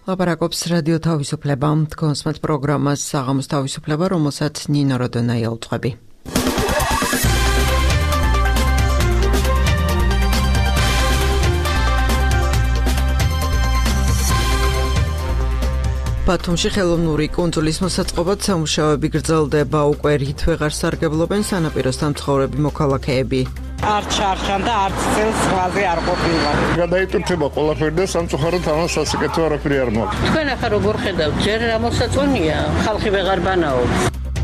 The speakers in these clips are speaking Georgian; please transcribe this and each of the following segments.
ლაპარაკობს რადიო თავისუფლება, კონსმეთ პროგრამას საღამოს თავისუფლება, რომელსაც ნინო როდონაი აუწყები. ბათუმში ხელოვნური კუნძულის მოსაწყობად სამუშაოები გრძელდება, უკვე რით ვეღარ სარგებლობენ სანაპიროსთან მცხოვრები მოქალაქეები. არც შარშან და არც წელს ზღვაზე არ ყოფილა. გადაიტვირთება ყველაფერი და სამწუხაროდ ამას სასიკეთო არაფერი არ მოაქვს. თქვენ ახლა როგორ ხედავთ, ჯერ რა მოსაწონია, ხალხი ვეღარ ბანაობს.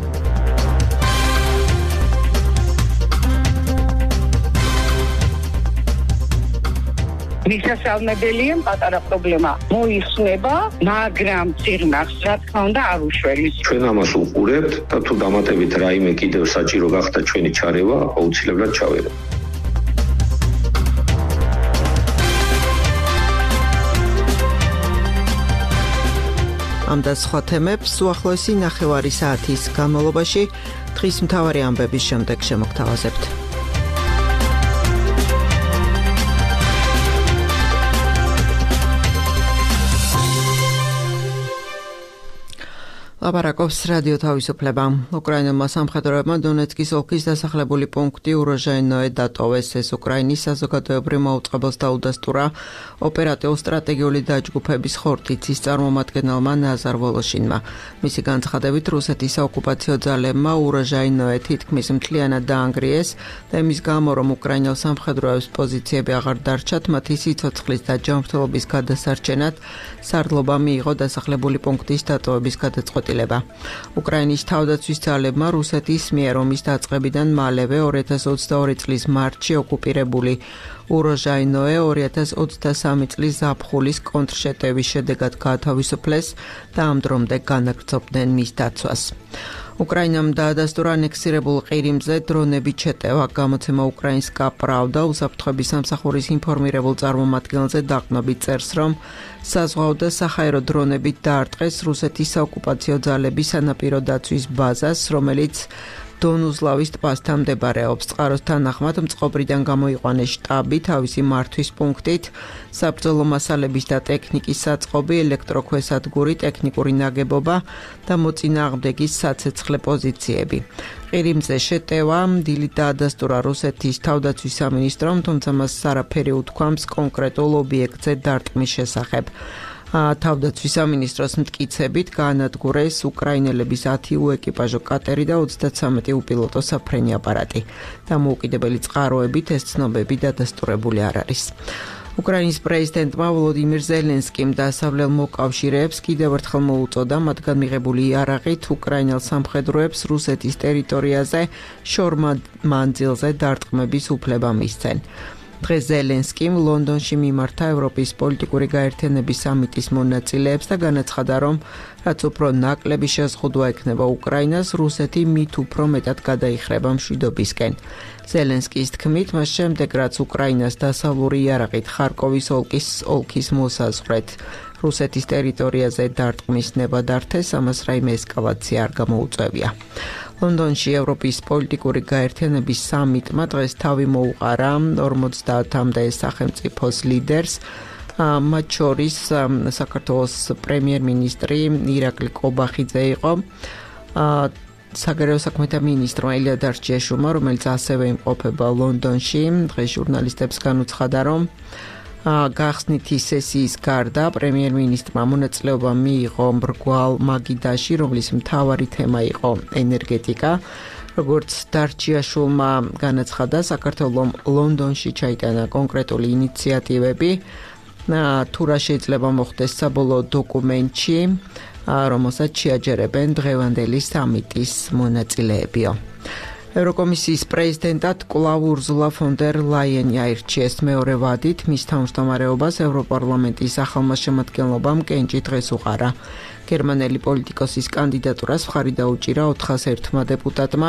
მისასალმებელია პატარა პრობლემა მოიხსნება, მაგრამ წიგნახს რა თქმა უნდა არ უშველის. ჩვენ ამას უყურებთ და თუ დამატებით რაიმე კიდევ საჭირო გახდა ჩვენი ჩარევა, აუცილებლად ჩავერევ. ამ და სხვა თემებს უახლოესი ნახევარი საათის განმავლობაში დღის მთავარი ამბების შემდეგ შემოგთავაზებთ. ლაპარაკობს რადიო თავისუფლება. უკრაინელმა სამხედროებმა დონეცკის ოლქის დასახლებული პუნქტი უროჟაინოე დატოვეს. ეს უკრაინის საზოგადოებრივ მაუწყებელს დაუდასტურა ოპერატიულ-სტრატეგიული დაჯგუფების ხორთიცის წარმომადგენელმა ნაზარ ვოლოშინმა. მისი განცხადებით, რუსეთის საოკუპაციო ძალებმა უროჟაინოე თითქმის მთლიანად დაანგრიეს და იმის გამო, რომ უკრაინელ სამხედროებს პოზიციები აღარ დარჩათ, მათი სიცოცხლის და ჯანმრთელობის გადასარჩენად სარდლობა მიიღო დასახლებული პუნქტის დატოვების გადაწყვეტილება. უკრაინის თავდაცვის ძალებმა რუსეთის მიერ ომის დაწყებიდან მალევე 2022 წლის მარტში ოკუპირებული უროჟაინოე 2023 წლის ზაფხულის კონტრშეტევის შედეგად გაათავისუფლეს და ამ დრომდე განაგრძობდნენ მის დაცვას. უკრაინამ დაადასტურა ანექსირებულ ყირიმზე დრონებით შეტევა. გამოცემა უკრაინსკა პრავდა უსაფრთხოების სამსახურის ინფორმირებულ წარმომადგენელზე დაყნობით წერს, რომ საზღვაო და საჰაერო დრონებით დაარტყეს რუსეთის საოკუპაციო ძალების სანაპირო დაცვის ბაზას, რომელიც დონუზლავის ტბასთან მდებარეობს. წყაროს თანახმად მწყობრიდან გამოიყვანეს შტაბი, თავისი მართვის პუნქტით, საბრძოლო მასალების და ტექნიკის საწყობი, ელექტროქვესადგური, ტექნიკური ნაგებობა და მოწინააღმდეგის საცეცხლე პოზიციები. ყირიმზე შეტევა დილით დაადასტურა რუსეთის თავდაცვის სამინისტრომ, თუმცა მას არაფერი უთქვამს კონკრეტულ ობიექტზე დარტყმის შესახებ. თავდაცვის სამინისტროს მტკიცებით გაანადგურეს უკრაინელების 10 უეკიპაჟო კატერი და 33 უპილოტო საფრენი აპარატი. დამოუკიდებელი წყაროებით ეს ცნობები დადასტურებული არ არის. უკრაინის პრეზიდენტმა ვლოდიმირ ზელენსკიმ დასავლელ მოკავშირეებს კიდევ ერთხელ მოუწოდა მათგან მიღებული იარაღით უკრაინელ სამხედროებს რუსეთის ტერიტორიაზე შორ მანძილზე დარტყმების უფლება მისცენ. დღეს ზელენსკიმ ლონდონში მიმართა ევროპის პოლიტიკური გაერთიანების სამიტის მონაწილეებს და განაცხადა, რომ რაც უფრო ნაკლები შეზღუდვა ექნება უკრაინას, რუსეთი მით უფრო მეტად გადაიხრება მშვიდობისკენ. ზელენსკის თქმით, მას შემდეგ რაც უკრაინას დასავლური იარაღით ხარკოვის ოლქის მოსაზღვრეთ რუსეთის ტერიტორიაზე დარტყმის ნება დართეს, ამას რაიმე ესკალაცია არ გამოუწევია. ლონდონში ევროპის პოლიტიკური გაერთიანების სამიტმა დღეს თავი მოუყარა 50-მდე სახელმწიფოს ლიდერს, მათ შორის საქართველოს პრემიერ-მინისტრი ირაკლი კობახიძე იყო, საგარეო საქმეთა მინისტრმა ილია დარჩიაშვილმა, რომელიც ასევე იმყოფება ლონდონში, დღეს ჟურნალისტებს განუცხადა, რომ გახსნითი სესიის გარდა პრემიერ-მინისტრმა მონაწილეობა მიიღო მრგვალ მაგიდაში, რომლის მთავარი თემა იყო ენერგეტიკა. როგორც დარჩიაშვილმა განაცხადა, საქართველომ ლონდონში ჩაიტანა კონკრეტული ინიციატივები, თუ რა შეიძლება მოხდეს საბოლოო დოკუმენტში, რომელსაც შეაჯერებენ დღევანდელი სამიტის მონაწილეებიო. ევროკომისიის პრეზიდენტად კვლავ ურზულა ფონ დერ ლაიენი აირჩიეს მეორე ვადით, მის თავმჯდომარეობას ევროპარლამენტის ახალმა შემადგენლობამ კენჭი დღეს უყარა. გერმანელი პოლიტიკოსის კანდიდატურას მხარი დაუჭირა 401 დეპუტატმა,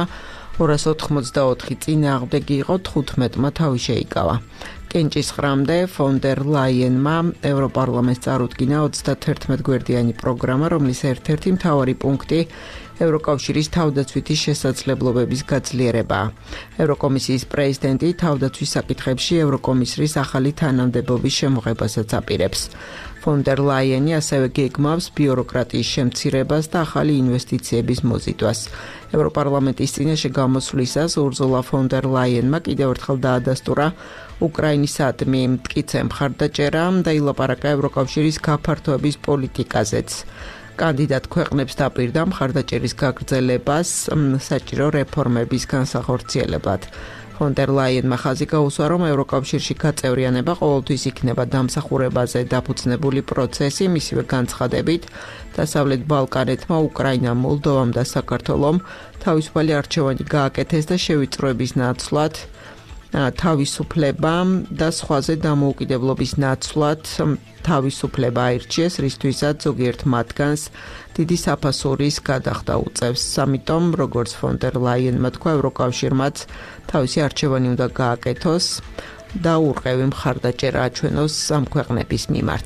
284 წინააღმდეგი იყო, 15-მა თავი შეიკავა. კენჭის ღრამდე ფონ დერ ლაიენმა ევროპარლამენტს წარუდგინა 31 გვერდიანი პროგრამა, რომლის ერთ-ერთი მთავარი პუნქტი ევროკავშირის თავდაცვითი შესაძლებლობების გაძლიერებაა. ევროკომისიის პრეზიდენტი თავდაცვის საკითხებში ევროკომისრის ახალი თანამდებობის შემოღებასაც აპირებს. Von der Leyen-ი ასევე გეგმავს ბიუროკრატიის შემცირებას და ახალი ინვესტიციების მოზიდვას. ევროპარლამენტის წინაშე გამოსვლისას Ursula von der Leyen-მა კიდევ ერთხელ დაადასტურა უკრაინისადმი მტკიცე მხარდაჭერა და ილაპარაკა ევროკავშირის გაფართოების პოლიტიკაზეც. კანდიდატ ქვეყნებს დაპირდა მხარდაჭერის გაგრძელებას საჭირო რეფორმების განსახორციელებლად. Von der Leyen-მა ხაზი გაუსვა, რომ ევროკავშირში გაწევრიანება ყოველთვის იქნება დამსახურებაზე დაფუძნებული პროცესი, მისივე განცხადებით, დასავლეთ ბალკანეთმა, უკრაინამ, მოლდოვამ და საქართველომ თავისუფალი არჩევანი გააკეთეს და შევიწროების ნაცვლად თავისუფლება და სხვაზე დამოუკიდებლობის ნაცვლად თავისუფლება აირჩიეს, რისთვისაც ზოგიერთ მათგანს დიდი საფასურის გადახდა უწევს. ამიტომ, როგორც von der Leyen-მა თქვა, ევროკავშირმაც თავისი არჩევანი უნდა გააკეთოს და ურყევი მხარდაჭერა აჩვენოს ამ ქვეყნების მიმართ.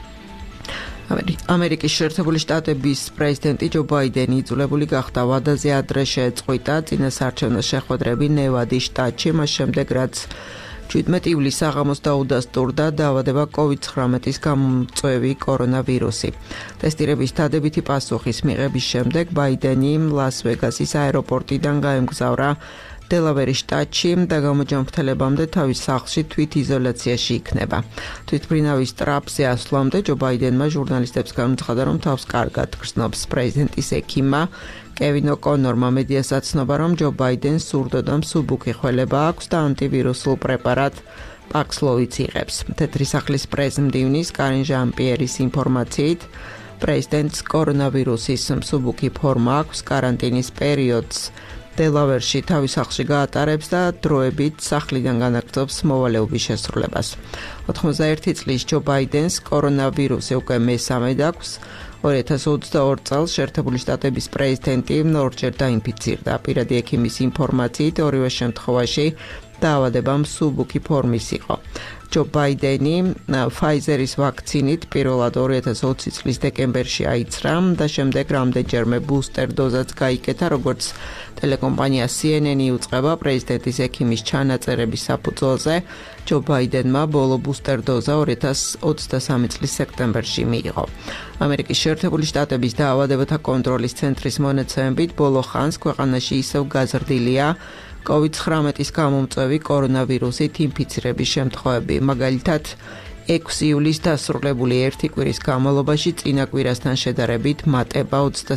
ამერიკის შეერთებული შტატების პრეზიდენტი ჯო ბაიდენი იძულებული გახდა ვადაზე ადრე შეეწყვიტა წინასაარჩევნო შეხვედრები ნევადის შტატში, მას შემდეგ რაც 17 ივლისს საღამოს დაუდასტურდა დაავადება COVID-19-ის გამომწვევი კორონავირუსი. ტესტირების დადებითი პასუხის მიღების შემდეგ ბაიდენი ლას-ვეგასის აეროპორტიდან გაემგზავრა დელავერის შტატში და გამოჯანმრთელებამდე თავის სახლში თვითიზოლაციაში იქნება. თვითმფრინავის ტრაპზე ასვლამდე ჯო ბაიდენმა ჟურნალისტებს განუცხადა, რომ თავს კარგად გრძნობს. პრეზიდენტის ექიმმა კევინ ოკონორმა მედიას აცნობა, რომ ჯო ბაიდენს სურდო და მსუბუქი ხველება აქვს და ანტივირუსულ პრეპარატ პაქსლოვიც იღებს. თეთრი სახლის პრეზმდივნის კარინ ჟან-პიერის ინფორმაციით, პრეზიდენტს კორონავირუსის მსუბუქი ფორმა აქვს, კარანტინის პერიოდს დელავერში თავის სახლში გაატარებს და დროებით სახლიდან განაგრძობს მოვალეობის შესრულებას. 91 წლის ჯო ბაიდენს კორონავირუსი უკვე მესამედ აქვს. 2022 წელს შეერთებული შტატების პრეზიდენტი ორჯერ დაინფიცირდა. პირადი ექიმის ინფორმაციით, ორივე შემთხვევაში დაავადება მსუბუქი ფორმის იყო. ჯო ბაიდენი Pfizer-ის ვაქცინით პირველად 2020 წლის დეკემბერში აიცრა და შემდეგ რამდენჯერმე ბუსტერ დოზაც გაიკეთა, როგორც ტელეკომპანია CNN-ი უწყება პრეზიდენტის ექიმის ჩანაწერების საფუძველზე. ჯო ბაიდენმა ბოლო ბუსტერ დოზა 2023 წლის სექტემბერში მიიღო. ამერიკის შეერთებული შტატების დაავადებათა კონტროლის ცენტრის მონაცემებით, ბოლო ხანს ქვეყანაში ისევ გაზრდილია COVID-19-ის გამომწვევი კორონავირუსით ინფიცირების შემთხვევები. მაგალითად, 6 ივლისს დასრულებული ერთი კვირის განმავლობაში წინა კვირასთან შედარებით მატება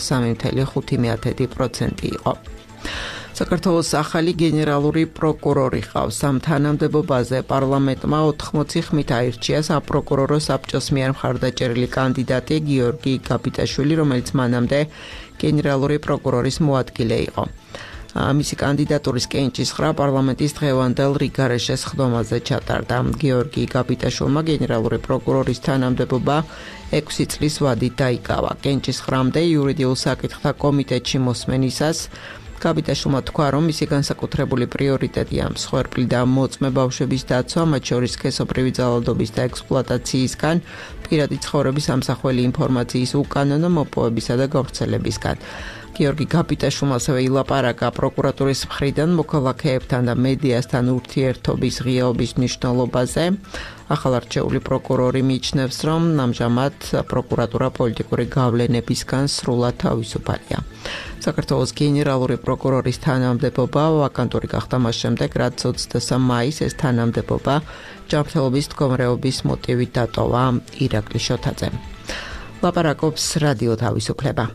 23.5% იყო. საქართველოს ახალი გენერალური პროკურორი ყავს. ამ თანამდებობაზე პარლამენტმა 80 ხმით აირჩია საპროკურორო საბჭოს მიერ მხარდაჭერილი კანდიდატი გიორგი გაბიტაშვილი, რომელიც მანამდე გენერალური პროკურორის მოადგილე იყო. მისი კანდიდატურის კენჭისყრა პარლამენტის დღევანდელ რიგარეშეს ხდომაზე ჩატარდა. გიორგი გაბიტაშვილმა გენერალური პროკურორის თანამდებობა 6 წლის ვადით დაიკავა. კენჭისყრამდე იურიდიულ საკითხთა კომიტეტში მოსმენისას გაბიტაშვილმა თქვა, რომ მისი განსაკუთრებული პრიორიტეტია მსხვერპლი და მოწმე ბავშვების დაცვა, მათ შორის სქესობრივი ძალადობის და ექსპლუატაციისგან, პირადი ცხოვრების ამსახველი ინფორმაციის უკანონო მოპოვებისა და გავრცელებისგან. გიორგი გაბიტაშვილმა ასევე ილაპარაკა პროკურატურის მხრიდან მოქალაქეებთან და მედიასთან ურთიერთობის ღიაობის მნიშვნელობაზე. ახალარჩეული პროკურორი მიიჩნევს, რომ ამჟამად პროკურატურა პოლიტიკური გავლენებისგან სრულად თავისუფალია. საქართველოს გენერალური პროკურორის თანამდებობა ვაკანტური გახდა მას შემდეგ, რაც 23 მაისს ეს თანამდებობა ჯანმრთელობის მდგომარეობის მოტივით დატოვა ირაკლი შოთაძემ. ლაპარაკობს რადიო თავისუფლება.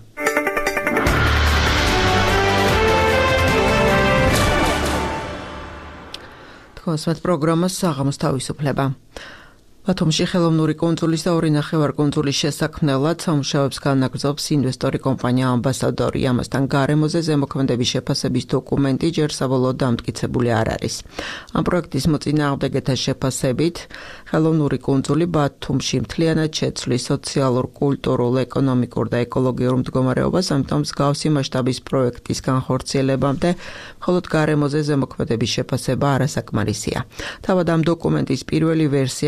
კონსვეთ პროგრამას საღამოს თავისუფლება. ბათუმში ხელოვნური კუნძულის და 2.5 კუნძულის შესაქმნელად სამუშაოებს განაგრძობს ინვესტორი კომპანია ამბასადორი. ამასთან გარემოზე ზემოქმედების შეფასების დოკუმენტი ჯერ საბოლოოდ დამტკიცებული არ არის. ამ პროექტის მოწინააღმდეგეთა შეფასებით ხელოვნური კუნძული ბათუმში მთლიანად შეცვლის სოციალურ, კულტურულ, ეკონომიკურ და ეკოლოგიურ მდგომარეობას, ამიტომ მსგავსი მასშტაბის პროექტის განხორციელებამდე მხოლოდ გარემოზე ზემოქმედების შეფასება არასაკმარისია. თავად ამ დოკუმენტის პირველი ვერსია გარემოს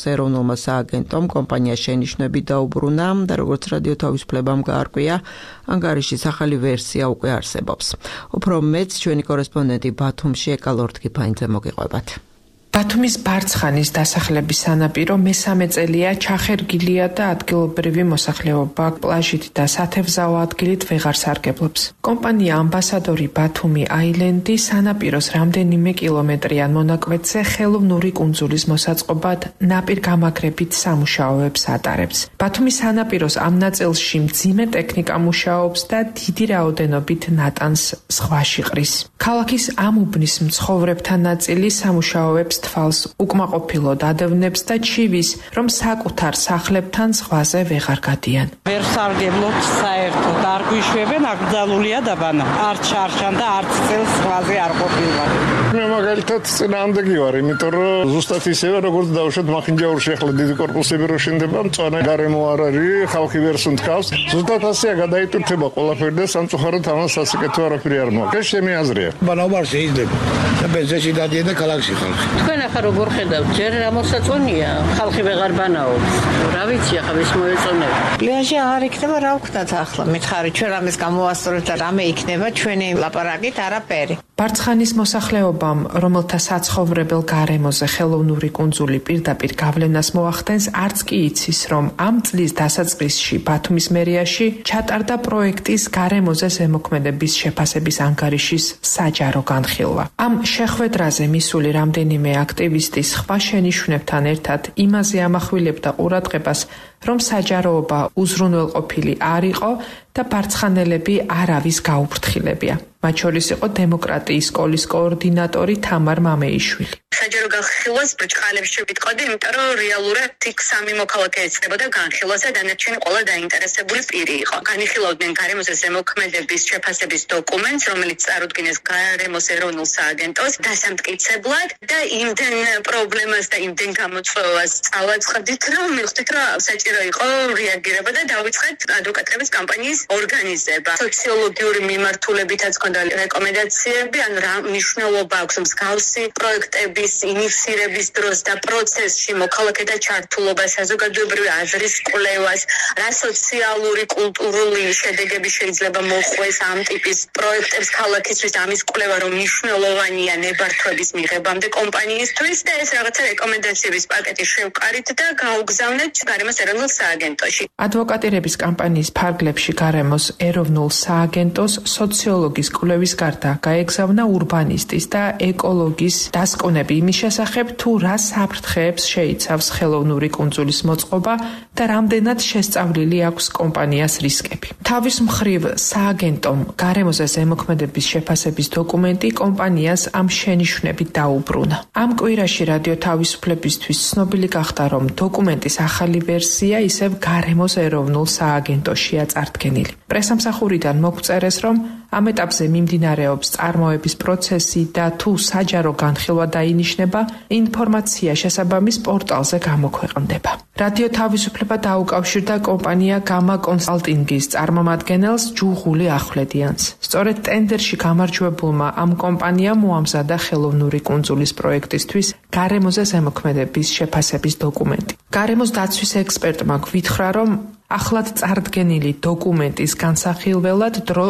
გარემოს ეროვნულმა სააგენტომ კომპანიას შენიშვნები დაუბრუნა და როგორც რადიო თავისუფლებამ გაარკვია, ანგარიშის ახალი ვერსია უკვე არსებობს. უფრო მეც ჩვენი კორესპონდენტი ბათუმში ეკალორთგიფაინძე მოგიყვებათ. ბათუმის ბარცხანის დასახლების სანაპირო მესამე წელია ჩახერგილია და ადგილობრივი მოსახლეობა პლაჟით და სათევზაო ადგილით ვეღარ სარგებლობს. კომპანია ამბასადორი ბათუმი აილენდი სანაპიროს რამდენიმე კილომეტრიან მონაკვეთზე ხელოვნური კუნძულის მოსაწყობად ნაპირ გამაგრებით სამუშაოებს ატარებს. ბათუმის სანაპიროს ამ ნაწილში მძიმე ტექნიკა მუშაობს და დიდი რაოდენობით ნატანს ზღვაში ყრის. ქალაქის ამ უბნის მცხოვრებთა ნაწილი სამუშაოებს თვალს უკმაყოფილოდ ადევნებს და ჩივის, რომ საკუთარ სახლებთან ზღვაზე ვეღარ გადიან. ვერ სარგებლობთ საერთოდ, არ გვიშვებენ, აკრძალულია დაბანა. არც შარშან და არც წელს ზღვაზე არ ყოფილვარ. მე მაგალითად წინააღმდეგი ვარ, იმიტომ რომ ზუსტად ისევე როგორც დავუშვათ მახინჯაურში ახლა დიდი კორპუსები რო შენდება, მწვანე გარემო არ არის, ხალხი ვერ სუნთქავს. ზუსტად ასეა გადაიტვირთება ყველაფერი და სამწუხაროდ ამას სასიკეთო არაფერი არ მოაქვს. ეს ჩემი აზრია. ბანაუბარ შეიძლება. და ბენზინში დადიან და ქალაქში ხალხი. თქვენ ახლა როგორ ხედავთ, ჯერ ამოსაწონია, ხალხი ვეღარ ბანაობს. რა ვიცი, ახლა ვის მოეწონება. პლაჟი არ იქნება, რა ვქნათ ახლა. მითხარი, ჩვენ რამეს გამოვასწორებთ და რამე იქნება ჩვენი ლაპარაკით არაფერი. ბარცხანის მოსახლეობამ, რომელთა საცხოვრებელ გარემოზე ხელოვნური კუნძული პირდაპირ გავლენას მოახდენს, არც კი იცის, რომ ამ წლის დასაწყისში ბათუმის მერიაში ჩატარდა პროექტის გარემოზე ზემოქმედების შეფასების ანგარიშის საჯარო განხილვა. ამ შეხვედრაზე მისული რამდენიმე აქტივისტი სხვა შენიშვნებთან ერთად იმაზე ამახვილებდა ყურადღებას, რომ საჯაროობა უზრუნველყოფილი არ იყო და ბარცხანელები არავის გაუფრთხილებია. მათ შორის იყო დემოკრატიის სკოლის კოორდინატორი თამარ მამეიშვილი. საჯარო განხილვას ბრჭყალებს შევიტყოდი, იმიტომ რომ რეალურად იქ სამი მოქალაქე ეწებოდა განხილვას და დანარჩენი ყველა დაინტერესებული პირი იყო. განიხილავდნენ გარემოზე ზემოქმედების შეფასების დოკუმენტს, რომელიც წარუდგინეს გარემოს ეროვნულ სააგენტოს დასამტკიცებლად და იმდენ პრობლემას და იმდენ გამოწვევას წავაწყდით, რომ მივხვდით, რომ საჭირო იყო რეაგირება და დავიწყეთ ადვოკატების კამპანიის ორგანიზება. სოციოლოგიური მიმართულებითაც ჰქონდა რეკომენდაციები, ან რა მნიშვნელობა აქვს მსგავსი პროექტების ინიციირების დროს და პროცესში მოქალაქეთა ჩართულობა, საზოგადოებრივი აზრის კვლევას, რა სოციალური, კულტურული შედეგები შეიძლება მოხვდეს ამ ტიპის პროექტებს ქალაქისთვის, ამის კვლევა რომ მნიშვნელოვანია ნებართვების მიღებამდე კომპანიისთვის და ეს რაღაცა რეკომენდაციების პაკეტი შევკარით და გაუგზავნეთ გარემოს ეროვნულ სააგენტოში. ადვოკატირების კამპანიის ფარგლებში გარემოს ეროვნულ სააგენტოს სოციოლოგის კვლევის გარდა გაეგზავნა ურბანისტის და ეკოლოგის დასკვნები იმის შესახებ, თუ რა საფრთხეებს შეიცავს ხელოვნური კუნძულის მოწყობა და რამდენად შესწავლილი აქვს კომპანიას რისკები. თავის მხრივ სააგენტომ გარემოზე ზემოქმედების შეფასების დოკუმენტი კომპანიას ამ შენიშვნებით დაუბრუნა. ამ კვირაში რადიო თავისუფლებისთვის ცნობილი გახდა, რომ დოკუმენტის ახალი ვერსია ისევ გარემოს ეროვნულ სააგენტოშია წარდგენილი. პრესამსახურიდან მოგვწერეს, რომ ამ ეტაპზე მიმდინარეობს წარმოების პროცესი და თუ საჯარო განხილვა დაინიშნება, ინფორმაცია შესაბამის პორტალზე გამოქვეყნდება. რადიო თავისუფლება დაუკავშირდა კომპანია გამა კონსალტინგის წარმომადგენელს ჯუღული ახვლედიანს. სწორედ ტენდერში გამარჯვებულმა ამ კომპანიამ მოამზადა ხელოვნური კუნძულის პროექტისთვის გარემოზე ზემოქმედების შეფასების დოკუმენტი. გარემოს დაცვის ექსპერტმა გვითხრა, რომ ახლად წარდგენილი დოკუმენტის განსახილველად დრო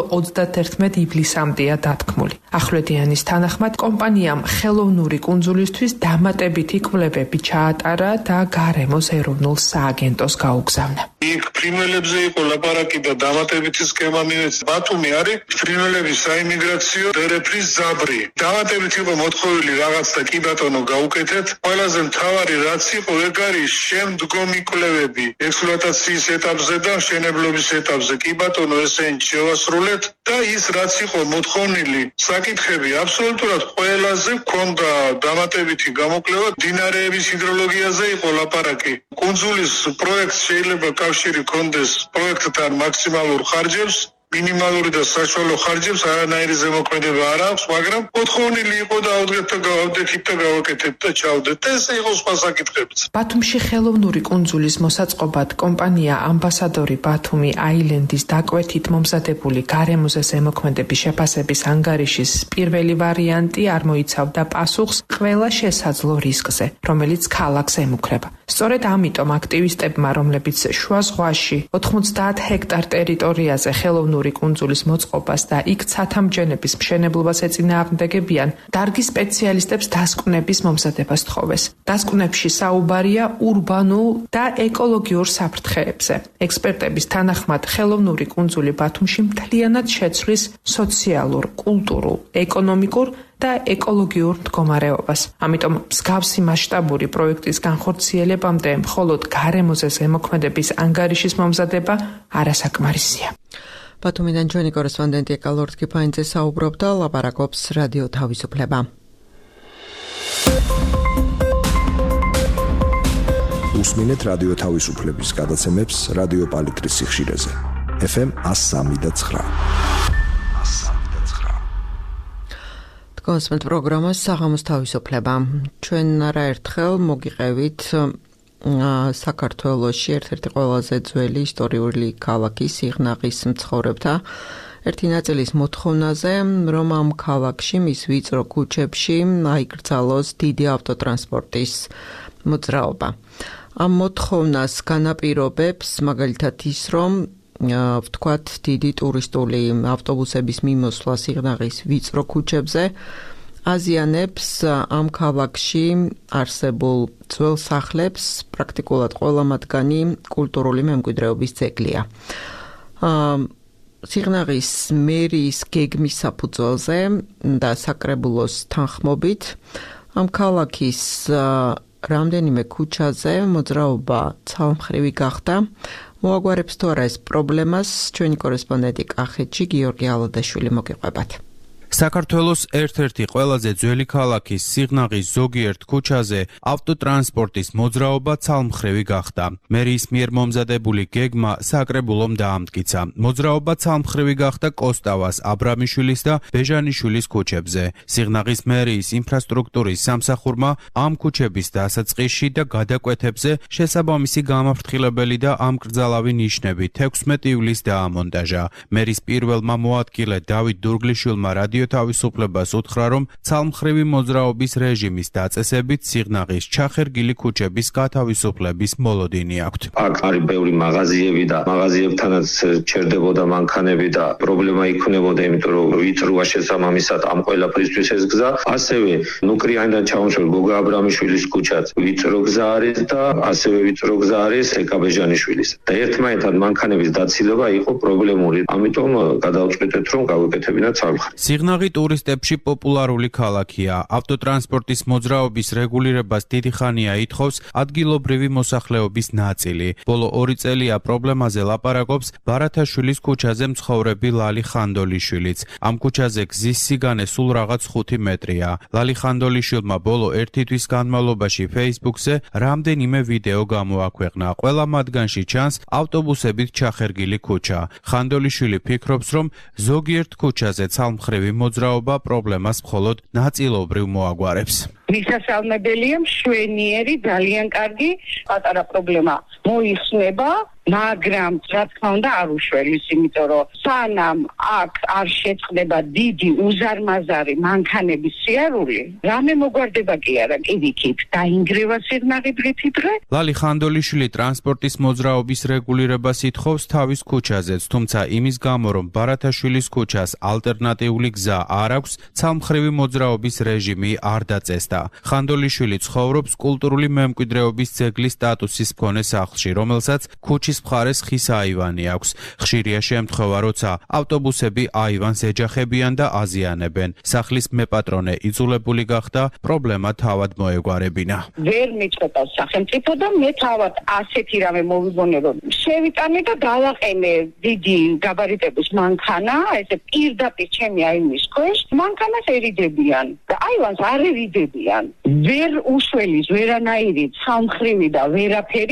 31 ივლისამდეა დათქმული. ახვლედიანის თანახმად კომპანიამ ხელოვნური კუნძულისთვის დამატებითი კვლევები ჩაატარა და გარემოს ეროვნულ სააგენტოს გაუგზავნა. იქ ფრინველებზე იყო ლაპარაკი და დამატებითი სქემა მიეცა. ბათუმი არის ფრინველების საიმიგრაციო დერეფრის ძაბრი. დამატებით იყო მოთხოვილი რაღაც და კი ბატონო გაუკეთეთ. ყველაზე მთავარი რაც იყო, ეგ არის შემდგომი კვლევები ექსპლუატაციის ეტაპზე და მშენებლობის ეტაპზე. კი ბატონო ესენი შევასრულეთ და ის რაც იყო მოთხოვნილი საკითხები აბსოლუტურად ყველაზე ჰქონდა დამატებითი გამოკვლევა. მდინარეების ჰიდროლოგიაზე იყო ლაპარაკი. კუნძულის პროექტს შეიძლება კავშირი ჰქონდეს პროექტთან მაქსიმალურ ხარჯებს მინიმალური და საშუალო ხარჯებს არანაირი ზემოქმედება არ აქვს, მაგრამ მოთხოვნილი იყო და ავდგეთ და გავავდექით და გავაკეთეთ და ჩავდეთ. ეს იყო სხვა საკითხებიც. ბათუმში ხელოვნური კუნძულის მოსაწყობად კომპანია ამბასადორი ბათუმი აილენდის დაკვეთით მომზადებული გარემოზე ზემოქმედების შეფასების ანგარიშის პირველი ვარიანტი არ მოიცავდა პასუხს ყველა შესაძლო რისკზე, რომელიც ქალაქს ემუქრება. სწორედ ამიტომ აქტივისტებმა, რომლებიც შუა ზღვაში 90 ჰექტარ ტერიტორიაზე ხელოვნური კუნძულის მოწყობას და იქ ცათამბჯენების მშენებლობას ეწინააღმდეგებიან, დარგის სპეციალისტებს დასკვნების მომზადებას თხოვეს. დასკვნებში საუბარია ურბანულ და ეკოლოგიურ საფრთხეებზე. ექსპერტების თანახმად, ხელოვნური კუნძული ბათუმში მთლიანად შეცვლის სოციალურ, კულტურულ, ეკონომიკურ და ეკოლოგიურ მდგომარეობას. ამიტომ მსგავსი მასშტაბური პროექტის განხორციელებამდე მხოლოდ გარემოზე ზემოქმედების ანგარიშის მომზადება არასაკმარისია. ბათუმიდან ჩვენი კორესპონდენტი ეკალორდ კიფაინძე საუბრობდა, ლაპარაკობს რადიო თავისუფლება. უსმინეთ რადიო თავისუფლების გადაცემებს რადიო პალიტრის სიხშირეზე. FM 103.9. კონსმეთ პროგრამას საღამოს თავისუფლება. ჩვენ არაერთხელ მოგიყევით საქართველოში ერთ-ერთი ყველაზე ძველი ისტორიული ქალაქი სიღნაღის მცხოვრებთა ერთი ნაწილის მოთხოვნაზე, რომ ამ ქალაქში მის ვიწრო ქუჩებში აიკრძალოს დიდი ავტოტრანსპორტის მოძრაობა. ამ მოთხოვნას განაპირობებს მაგალითად ის, რომ ვთქვათ, დიდი ტურისტული ავტობუსების მიმოსვლა სიღნაღის ვიწრო ქუჩებზე აზიანებს ამ ქალაქში არსებულ ძველ სახლებს, პრაქტიკულად ყველა მათგანი კულტურული მემკვიდრეობის ძეგლია. სიღნაღის მერიის გეგმის საფუძველზე და საკრებულოს თანხმობით ამ ქალაქის რამდენიმე ქუჩაზე მოძრაობა ცალმხრივი გახდა. მოაგვარებს თუ არა ეს პრობლემას ჩვენი კორესპონდენტი კახეთში გიორგი ალადაშვილი მოგიყვებათ. საქართველოს ერთ-ერთი ყველაზე ძველი ქალაქის სიღნაღის ზოგიერთ ქუჩაზე ავტოტრანსპორტის მოძრაობა ცალმხრივი გახდა. მერიის მიერ მომზადებული გეგმა საკრებულომ დაამტკიცა. მოძრაობა ცალმხრივი გახდა კოსტავას, აბრამიშვილის და ბეჟანიშვილის ქუჩებზე. სიღნაღის მერიის ინფრასტრუქტურის სამსახურმა ამ ქუჩების დასაწყისში და გადაკვეთებზე შესაბამისი გამაფრთხილებელი და ამკრძალავი ნიშნები 16 ივლისს დაამონტაჟა. მერის პირველმა მოადგილე დავით დურგლიშვილმა რადიო თავისუფლებას უთხრა, რომ ცალმხრივი მოძრაობის რეჟიმის დაწესებით სიღნაღის ჩახერგილი ქუჩების გათავისუფლების მოლოდინი აქვთ. აქ არის ბევრი მაღაზიები და მაღაზიებთანაც ჩერდებოდა მანქანები და პრობლემა იქნებოდა, იმიტომ რომ ვიწროა შესაბამისად ამ ყველაფრისთვის ეს გზა. ასევე ნუკრიანიდან ჩამოშორ გოგა აბრამიშვილის ქუჩაც ვიწრო გზა არის და ასევე ვიწრო გზა არის ეკაბეჟანიშვილის. და ერთმანეთთან მანქანების დაცილება იყო პრობლემური. ამიტომ გადავწყვეტეთ, რომ გავაკეთებინათ ცალმხრივ. სიღნაღი ტურისტებში პოპულარული ქალაქია. ავტოტრანსპორტის მოძრაობის რეგულირებას დიდი ხანია ითხოვს ადგილობრივი მოსახლეობის ნაწილი. ბოლო 2 წელია პრობლემაზე ლაპარაკობს ბარათაშვილის ქუჩაზე მცხოვრები ლალი ხანდოლიშვილიც. ამ ქუჩაზე გზის სიგანე სულ რაღაც 5 მეტრია. ლალი ხანდოლიშვილმა ბოლო 1 თვის განმავლობაში Facebook-ზე რამდენიმე ვიდეო გამოაქვეყნა. ყველა მათგანში ჩანს ავტობუსებით ჩახერგილი ქუჩა. ხანდოლიშვილი ფიქრობს, რომ ზოგიერთ ქუჩაზე ცალმხრივი მოძრაობა პრობლემას მხოლოდ ნაწილობრივ მოაგვარებს. მისასალმებელია მშვენიერი, ძალიან კარგი, პატარა პრობლემა მოიხსნება, მაგრამ რა თქმა უნდა არ უშველის, იმიტომ რომ სანამ აქ არ შეწყდება დიდი უზარმაზარი მანქანების სიარული, რამე მოგვარდება კი არა, კიდიქით დაინგრევა სიღნაღი დღითი დღე. ლალი ხანდოლიშვილი ტრანსპორტის მოძრაობის რეგულირებას ითხოვს თავის ქუჩაზეც, თუმცა იმის გამო, რომ ბარათაშვილის ქუჩას ალტერნატიული გზა არ აქვს, ცალმხრივი მოძრაობის რეჟიმი არ დაწესდა. ხანდოლიშვილი ცხოვრობს კულტურული მემკვიდრეობის ძეგლის სტატუსის მქონე სახლში, რომელსაც ქუჩის მხარეს ხის აივანი აქვს. ხშირია შემთხვევა, როცა ავტობუსები აივანს ეჯახებიან და აზიანებენ. სახლის მეპატრონე იძულებული გახდა პრობლემა თავად მოეგვარებინა. ვერ მიწყდა სახელმწიფო და მე თავად ასეთი რამე მოვიგონე, რომ შევიტანე და დავაყენე დიდი გაბარიტების მანქანა, ესე პირდაპირ ჩემი აივნის ქვეშ, მანქანას ერიდებიან და აივანს არ ერიდებიან. ვერ უშველის ვერანაირი ცალმხრივი და ვერაფერი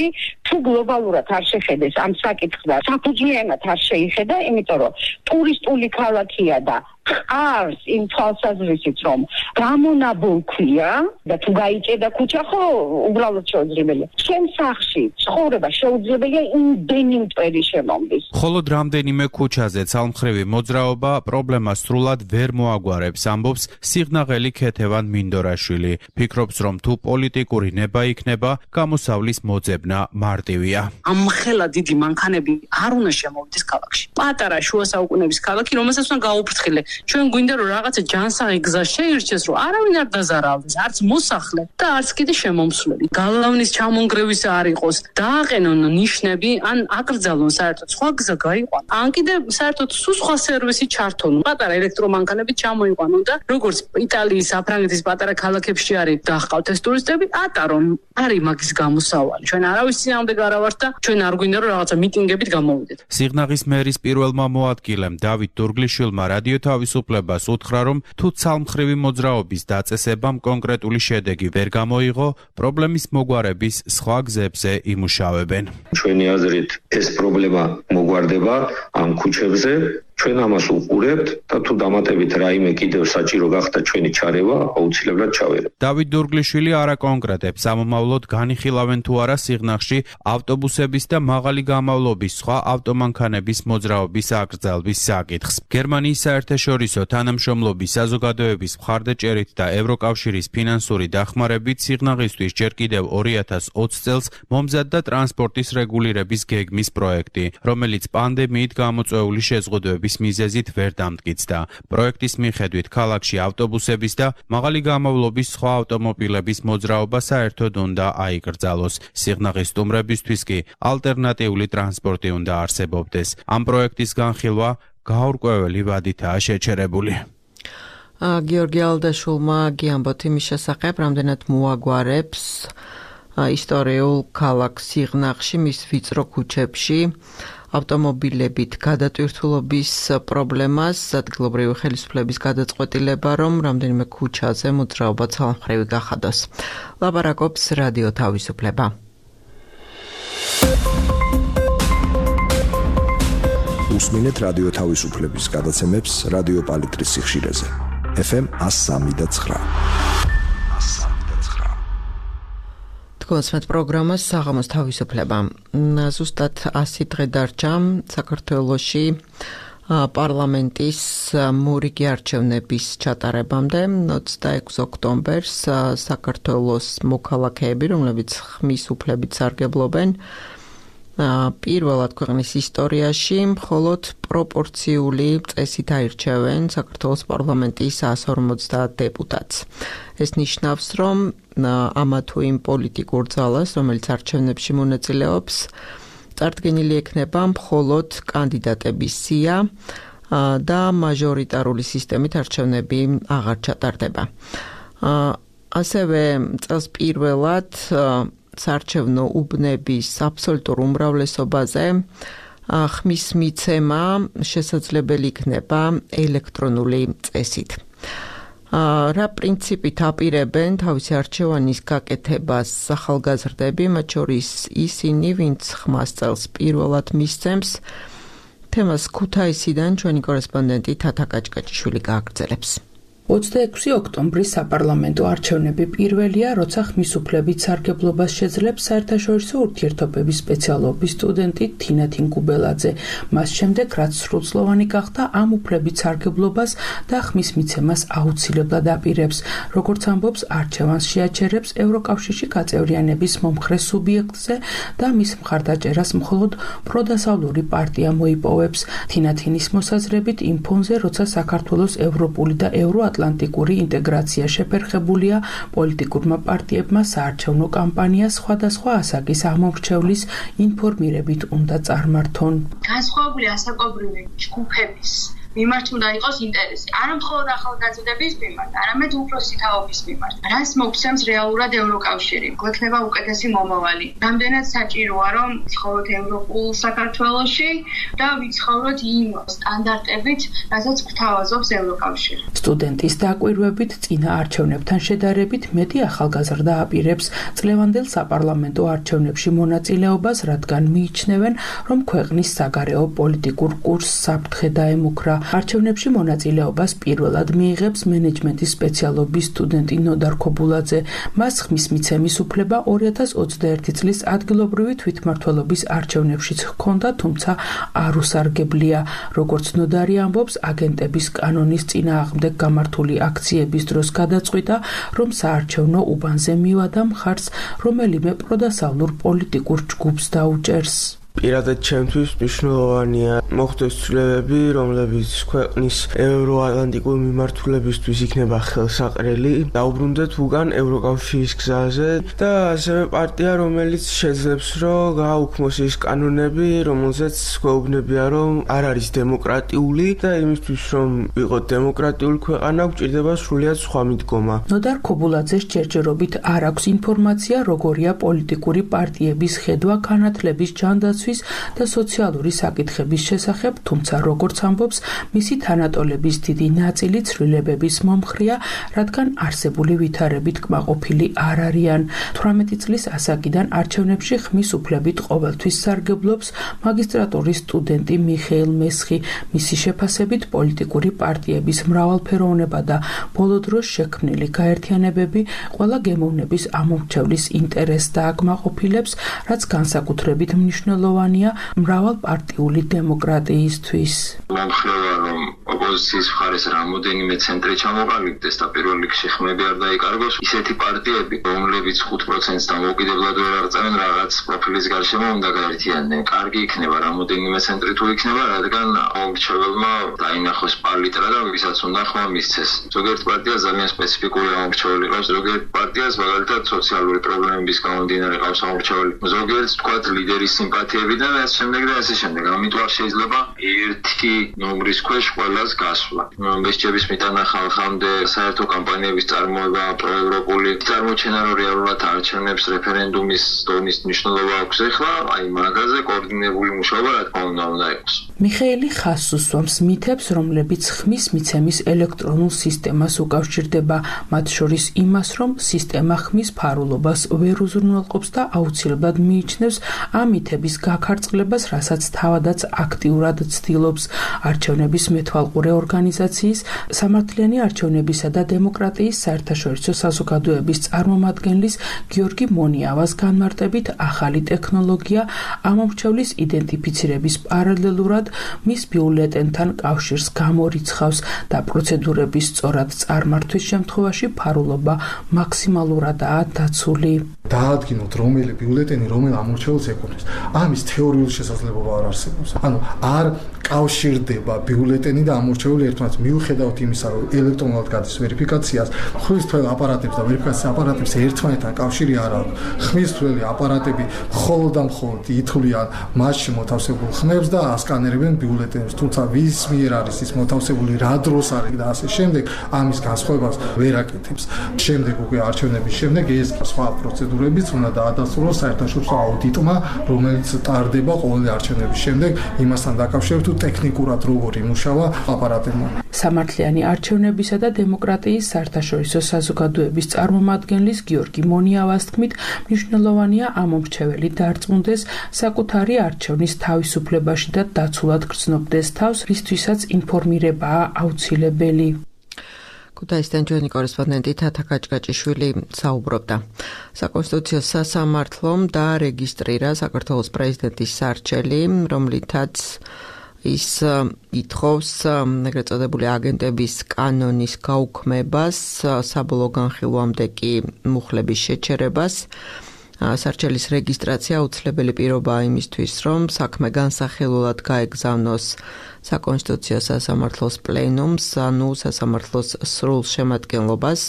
თუ გლობალურად არ შეხედეს ამ საკითხს და საფუძვლიანად არ შეიხედა, იმიტომ რომ ტურისტული ქალაქია და ყავს იმ თვალსაზრისით, რომ გამონაბოლქვია და თუ გაიჭედა ქუჩა, ხო, უბრალოდ შეუძლებელია. შენ სახლში ცხოვრება შეუძლებელია იმდენი მტვერი შემომდის. მხოლოდ რამდენიმე ქუჩაზე ცალმხრივი მოძრაობა პრობლემას სრულად ვერ მოაგვარებს, ამბობს სიღნაღელი ქეთევან მინდორაშვილი. ფიქრობს, რომ თუ პოლიტიკური ნება იქნება, გამოსავლის მოძებნა მარტივია. ამხელა დიდი მანქანები არ უნდა შემოვიდეს ქალაქში. პატარა შუა საუკუნეების ქალაქი, რომელსაც უნდა გაუფრთხილე. ჩვენ გვინდა რომ რაღაცა ჯანსაღი გზა შეირჩეს, რომ არავინ არ დაზარავდეს, არც მოსახლე და არც კიდე შემომსვლელი. გალავნის ჩამონგრევის არ იყოს, დააყენონ ნიშნები, ან აკრძალონ საერთოდ სხვა გზა გაიყვან. ან კიდე საერთოდ სხვა სერვისი ჩართონ. პატარა ელექტრომანქანები ჩამოიყვანონ და როგორც იტალიის, საფრანგეთის პატარა ქალაქებში არის დაჰყავთ ეს ტურისტები, ატარონ. არის მაგის გამოსავალი. ჩვენ არავის წინააღმდეგ არ ვართ და ჩვენ არ გვინდა რომ რაღაცა მიტინგებით გამოვიდეთ. სიღნაღის მერის პირველმა მოადგილემ დავით დურგლიშვილმა რადიო თავისუფლებას უთხრა, რომ თუ ცალმხრივი მოძრაობის დაწესებამ კონკრეტული შედეგი ვერ გამოიღო, პრობლემის მოგვარების სხვა გზებზე იმუშავებენ. ჩვენი აზრით ეს პრობლემა მოგვარდება ამ ქუჩებზე. ჩვენ ამას უყურებთ და თუ დამატებით რაიმე კიდევ საჭირო გახდა ჩვენი ჩარევა, აუცილებლად ჩავერებ. დავით დურგლიშვილი არ აკონკრეტებს, ამომავლოდ განიხილავენ თუ არა სიღნაღში ავტობუსების და მაღალი გამავლობის სხვა ავტომანქანების მოძრაობის აკრძალვის საკითხს. გერმანიის საერთაშორისო თანამშრომლობის საზოგადოების მხარდაჭერით და ევროკავშირის ფინანსური დახმარებით სიღნაღისთვის ჯერ კიდევ 2020 წელს მომზადდა ტრანსპორტის რეგულირების გეგმის პროექტი, რომელიც პანდემიით გამოწვეული შეზღუდვების მიზეზით ვერ დამტკიცდა. პროექტის მიხედვით ქალაქში ავტობუსების და მაღალი გამავლობის სხვა ავტომობილების მოძრაობა საერთოდ უნდა აიკრძალოს. სიღნაღის სტუმრებისთვის კი ალტერნატიული ტრანსპორტი უნდა არსებობდეს. ამ პროექტის განხილვა გაურკვეველი ვადითაა შეჩერებული. გიორგი ალდაშულმა გიამბოთ იმის შესახებ, რამდენად მოაგვარებს ისტორიულ ქალაქ სიღნაღში მის ვიწრო ქუჩებში ავტომობილებით გადატვირთულობის პრობლემას, ადგილობრივი ხელისუფლების გადაწყვეტილება, რომ რამდენიმე ქუჩაზე მოძრაობა ცალმხრივი გახადოს. ლაპარაკობს რადიო თავისუფლება. უსმინეთ რადიო თავისუფლების გადაცემებს რადიო პალიტრის სიხშირეზე. FM 103.9. კონსმეთ პროგრამას საღამოს თავისუფლება. ზუსტად 100 დღე დარჩა საქართველოში პარლამენტის მორიგი არჩევნების ჩატარებამდე. 26 ოქტომბერს საქართველოს მოქალაქეები, რომლებიც ხმის უფლებით სარგებლობენ, პირველად ქვეყნის ისტორიაში მხოლოდ პროპორციული წესით აირჩევენ საქართველოს პარლამენტის 150 დეპუტატს. ეს ნიშნავს, რომ ამა თუ იმ პოლიტიკურ ძალას, რომელიც არჩევნებში მონაწილეობს, წარდგენილი ექნება მხოლოდ კანდიდატების სია და მაჟორიტარული სისტემით არჩევნები აღარ ჩატარდება. ასევე წელს პირველად საარჩევნო უბნების აბსოლუტურ უმრავლესობაზე ხმის მიცემა შესაძლებელი იქნება ელექტრონული წესით. რა პრინციპით აპირებენ თავისი არჩევანის გაკეთებას ახალგაზრდები, მათ შორის ისინი, ვინც ხმას წელს პირველად მისცემს. თემას ქუთაისიდან ჩვენი კორესპონდენტი თათა კაჭკაჭიშვილი გააგრძელებს. 26 ოქტომბრის საპარლამენტო არჩევნები პირველია, როცა ხმის უფლებით სარგებლობას შეძლებს საერთაშორისო ურთიერთობების სპეციალობის სტუდენტი თინა თინგუბელაძე. მას შემდეგ, რაც სრულწლოვანი გახდა, ამ უფლებით სარგებლობას და ხმის მიცემას აუცილებლად აპირებს. როგორც ამბობს, არჩევანს შეაჩერებს ევროკავშირში გაწევრიანების მომხრე სუბიექტზე და მის მხარდაჭერას მხოლოდ პროდასავლური პარტია მოიპოვებს. თინა თინის მოსაზრებით, იმ ფონზე, როცა საქართველოს ევროპული და ევროატლანტიკური ინტეგრაცია შეფერხებულია, პოლიტიკურმა პარტიებმა საარჩევნო კამპანია სხვადასხვა ასაკის აღმომრჩევლის ინფორმირებით უნდა წარმართონ. განსხვავებული ასაკობრივი ჯგუფების მიმართ უნდა იყოს ინტერესი. არა მხოლოდ ახალგაზრდების მიმართ, არამედ უფროსი თაობის მიმართ. რას მოგცემს რეალურად ევროკავშირი? გვექნება უკეთესი მომავალი. რამდენად საჭიროა, რომ ვიცხოვროთ ევროპულ საქართველოში და ვიცხოვროთ იმ სტანდარტებით, რასაც გვთავაზობს ევროკავშირი. სტუდენტის დაკვირვებით წინა არჩევნებთან შედარებით მეტი ახალგაზრდა აპირებს წლევანდელ საპარლამენტო არჩევნებში მონაწილეობას, რადგან მიიჩნევენ, რომ ქვეყნის საგარეო პოლიტიკურ კურსს საფრთხე დაემუქრა. არჩევნებში მონაწილეობას პირველად მიიღებს მენეჯმენტის სპეციალობის სტუდენტი ნოდარ ქობულაძე. მას ხმის მიცემის უფლება 2021 წლის ადგილობრივი თვითმმართველობის არჩევნებშიც ჰქონდა, თუმცა არ უსარგებლია. როგორც ნოდარი ამბობს, აგენტების კანონის წინააღმდეგ გამართული აქციების დროს გადაწყვიტა, რომ საარჩევნო უბანზე მივადა მხარს, რომელიმე პროდასავლურ პოლიტიკურ ჯგუფს დაუჭერს. პირადად ჩემთვის მნიშვნელოვანია მოხდეს ცვლილებები, რომლებიც ქვეყნის ევროატლანტიკური მიმართულებისთვის იქნება ხელსაყრელი, დაუბრუნდეთ უკან ევროკავშირის გზაზე და ასევე პარტია, რომელიც შეძლებს, რომ გააუქმოს ის კანონები, რომელზეც გვეუბნებია, რომ არ არის დემოკრატიული და იმისთვის, რომ ვიყოთ დემოკრატიული ქვეყანა, გვჭირდება სრულიად სხვა მიდგომა. ნოდარ ქობულაძეს ჯერჯერობით არ აქვს ინფორმაცია, როგორია პოლიტიკური პარტიების ხედვა განათლების ჯანდაცვის და სოციალური საკითხების შესახებ, თუმცა როგორც ამბობს, მისი თანატოლების დიდი ნაწილი ცვლილებების მომხრეა, რადგან არსებული ვითარებით კმაყოფილი არ არიან. 18 წლის ასაკიდან არჩევნებში ხმის უფლებით ყოველთვის სარგებლობს მაგისტრატურის სტუდენტი მიხეილ მესხი. მისი შეფასებით პოლიტიკური პარტიების მრავალფეროვნება და ბოლო დროს შექმნილი გაერთიანებები ყველა გემოვნების ამომრჩევლის ინტერესს დააკმაყოფილებს, რაც განსაკუთრებით მნიშვნელოვანია მრავალპარტიული დემოკრატიისთვის. მომხრევა, რომ ოპოზიციის მხარეს რამოდენიმე ცენტრი ჩამოყალიბდეს და პირველ რიგში ხმები არ დაიკარგოს, ისეთი პარტიები, რომლებიც 5%-ს დამოუკიდებლად ვერ აღწევენ რაღაც პროფილის გარშემო უნდა გაერთიანდნენ. კარგი იქნება რამოდენიმე ცენტრი თუ იქნება, რადგან ამომრჩეველმა დაინახოს პალიტრა და ვისაც უნდა ხმა მისცეს. ზოგიერთ პარტიას ძალიან სპეციფიკური ამომრჩეველი ყავს, ზოგიერთ პარტიას მაგალითად სოციალური პრობლემების გამომდინარე ყავს ამომრჩეველი. ზოგიერთს თქვათ ლიდერის სიმპათიები და ასე შემდეგ და ასე შემდეგ. ამიტომ არ შეიძლება ერთი ნომრის ქვეშ ყველას გასვლა. მესჯების მიტანა ხალხამდე საერთო კამპანიების წარმოება პროევროპული წარმოჩენა, რომ რეალურად არჩევნებს რეფერენდუმის დონის მნიშვნელობა აქვს ახლა, აი მაგაზე კოორდინირებული მუშაობა რა თქმა უნდა იყოს. მიხეილი ხაზს უსვამს მითებს, რომლებიც ხმის მიცემის ელექტრონულ სისტემას უკავშირდება, მათ შორის იმას, რომ სისტემა ხმის ფარულობას ვერ უზრუნველყოფს და აუცილებლად მიიჩნევს ამ მითების გაქარწყლებას, რასაც თავადაც აქტიურად ცდილობს. არჩევნების მეთვალყურე ორგანიზაციის სამართლიანი არჩევნებისა და დემოკრატიის საერთაშორისო საზოგადოების წარმომადგენლის გიორგი მონიავას განმარტებით, ახალი ტექნოლოგია ამომრჩევლის იდენტიფიცირების პარალელურად მის ბიულეტენთან კავშირს გამორიცხავს და პროცედურების სწორად წარმართვის შემთხვევაში ფარულობა მაქსიმალურადაა დაცული. დაადგინოთ რომელი ბიულეტენი რომელ ამორჩეულს ეკუთვნის. ამის თეორიული შესაძლებლობა არ არსებობს. არ კავშირდება ბიულეტენი და ამორჩეული ერთმანეთს. მიუხედავად იმისა, რომ ელექტრონულად გადის ვერიფიკაციას, ხმისთველ აპარატებს და ვერიფიკაციის აპარატებს ერთმანეთთან კავშირი არ აქვს. ხმისთველი აპარატები მხოლოდ და მხოლოდ ითვლიან მასში მოთავსებულ ხმებს და ასკანერებენ ბიულეტენებს. თუმცა ვის მიერ არის ის მოთავსებული, რა დროს არის და ასე შემდეგ, ამის განსხვავებას ვერ აკეთებს. შემდეგ უკვე არჩევნების შემდეგ ეს სხვა პროცედურებიც უნდა დაადასტუროს საერთაშორისო აუდიტმა, რომელიც ტარდება ყოველი არჩევნების შემდეგ, იმასთან დაკავშირებით თუ ტექნიკურად როგორ იმუშავა აპარატებმა. სამართლიანი არჩევნებისა და დემოკრატიის საერთაშორისო საზოგადოების წარმომადგენლის გიორგი მონიავას თქმით, მნიშვნელოვანია ამომრჩეველი დარწმუნდეს საკუთარი არჩევნის თავისუფლებაში და დაცულად გრძნობდეს თავს, რისთვისაც ინფორმირებაა აუცილებელი. ქუთაისიდან ჩვენი კორესპონდენტი თათა კაჭკაჭიშვილი საუბრობდა. საკონსტიტუციო სასამართლომ დაარეგისტრირა საქართველოს პრეზიდენტის სარჩელი, რომლითაც ის ითხოვს ეგრეთ წოდებული აგენტების კანონის გაუქმებას, საბოლოო განხილვამდე კი მუხლების შეჩერებას. სარჩელის რეგისტრაცია აუცილებელი პირობაა იმისთვის, რომ საქმე განსახილულად გაეგზავნოს საკონსტიტუციო სასამართლოს პლენუმს, ანუ სასამართლოს სრულ შემადგენლობას.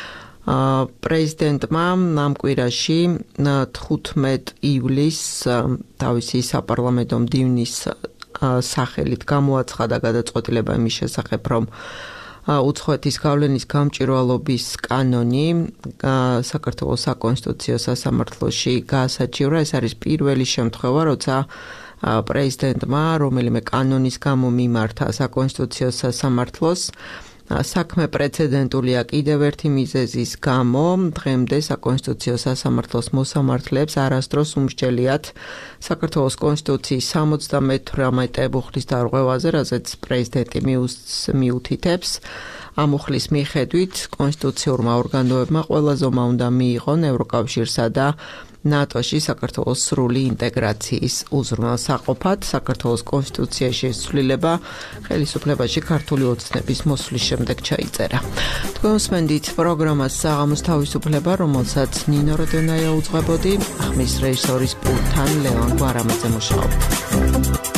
პრეზიდენტმა ამ კვირაში 15 ივლისს თავისი საპარლამენტო მდივნის სახელით გამოაცხადა გადაწყვეტილება იმის შესახებ, რომ უცხოეთის გავლენის გამჭვირვალობის კანონი საქართველოს საკონსტიტუციო სასამართლოში გაასაჩივრა. ეს არის პირველი შემთხვევა, როცა პრეზიდენტმა რომელიმე კანონის გამო მიმართა საკონსტიტუციო სასამართლოს. საქმე პრეცედენტულია კიდევ ერთი მიზეზის გამო. დღემდე საკონსტიტუციო სასამართლოს მოსამართლეებს არასდროს უმსჯელიათ საქართველოს კონსტიტუციის 78 მუხლის დარღვევაზე, რაზეც პრეზიდენტი მიუთითებს. ამ მუხლის მიხედვით კონსტიტუციურმა ორგანოებმა ყველა ზომა უნდა მიიღონ ევროკავშირსა და ნატოში საქართველოს სრული ინტეგრაციის უზრუნველსაყოფად. საქართველოს კონსტიტუციაში ცვლილება ხელისუფლებაში ქართული ოცნების მოსვლის შემდეგ ჩაიწერა. თქვენ უსმენთ პროგრამას საღამოს თავისუფლება, რომელსაც ნინო როდონაია უძღვებოდი, ხმის რეჟისორის პულტთან ლევან გვარამაძე მუშაობდა.